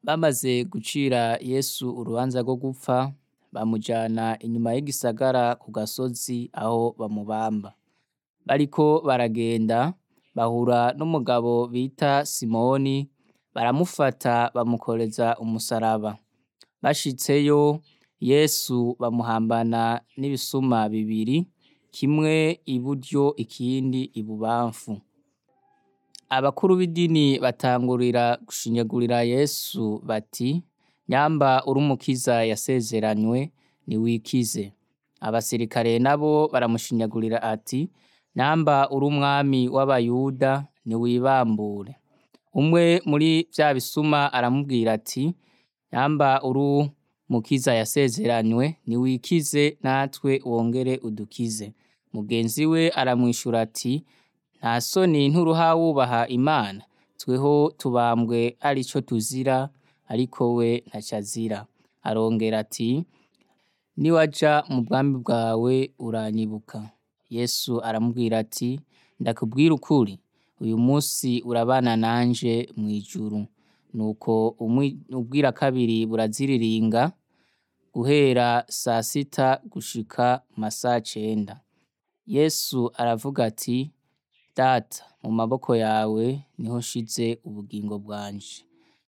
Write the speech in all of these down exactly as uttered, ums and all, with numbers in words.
Bamaze gucira Yesu urubanza rwo gupfa, bamujana inyuma y'igisagara ku gasozi aho bamubamba. Bariko baragenda bahura n'umugabo bita Simoni, baramufata bamukoreza umusaraba. Bashitseyo Yesu bamuhambana n'ibisuma bibiri, kimwe iburyo ikindi ibubamfu. Abakuru b'idini batangurira gushinyagurira Yesu bati: "Nyamba uri umukiza yasezeranywe, niwikize." Abasirikare nabo baramushinyagurira ati: "Nyamba uri umwami w'Abayuda, niwibambure." Umwe muri vya bisuma aramubwira ati: "Nyamba uri umukiza yasezeranywe, niwikize natwe wongere udukize." Mugenzi we aramwishura ati: "Nta soni nturuha wubaha Imana? Tweho tubambwe arico tuzira, ariko we ntaco azira." Arongera ati: "Niwaja mu bwami bwawe uranyibuka." Yesu aramubwira ati: "Ndakubwira ukuri, uyu musi urabana nanje mw'ijuru." Nuko ubwira kabiri buraziriringa, guhera sasita gushika masaha cenda. Yesu aravuga ati: "Data, mu maboko yawe niho nshize ubugingo bwanje."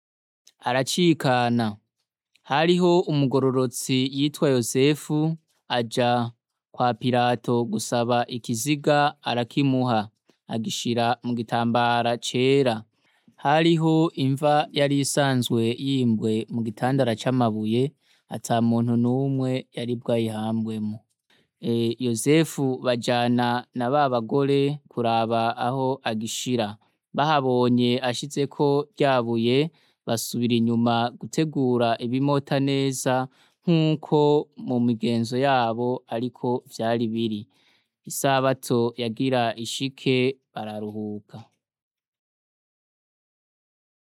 Aracikana. Hariho umugororotsi yitwa Yosefu, aja kwa Pilato gusaba ikiziga, arakimuha, agishira mu gitambara cera. Hariho imva yari isanzwe yimbwe mu gitandara c'amabuye, ata muntu n'umwe yari bwayihambwemo. Yosefu bajana na ba bagore kuraba aho agishira. Bahabonye ashizeko rya buye, basubira inyuma gutegura ibimota neza nk'uko mu migenzo yabo ariko vyari biri. Isabato yagira ishike bararuhuka.